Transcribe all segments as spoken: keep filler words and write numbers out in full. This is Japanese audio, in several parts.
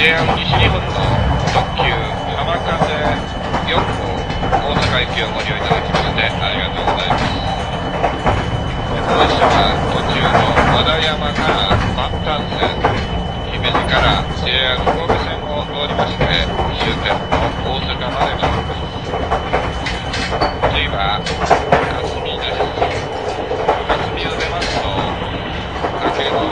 ェイアール 西日本の特急浜風よん号大阪行きをご利用いただきましてありがとうございます。この列車は途中の和田山から万端線、姫路から ジェイアール 神戸線を通りまして終点の大阪まで参ります。次は霞です。霞を出ますと竹の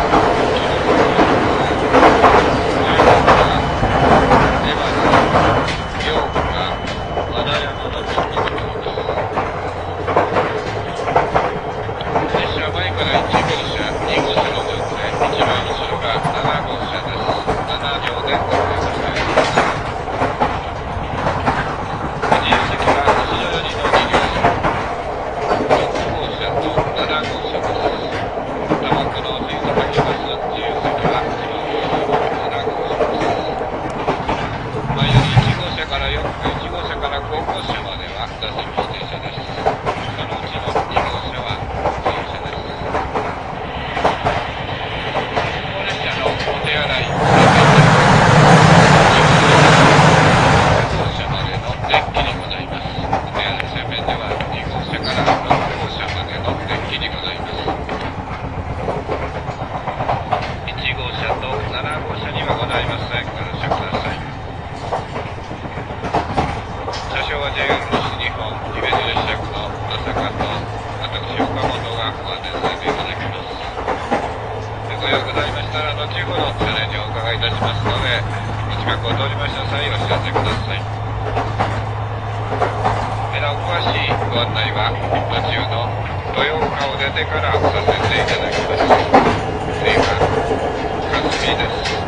ご案内は途中の豊岡を出てからさせていただきます。次は霞です。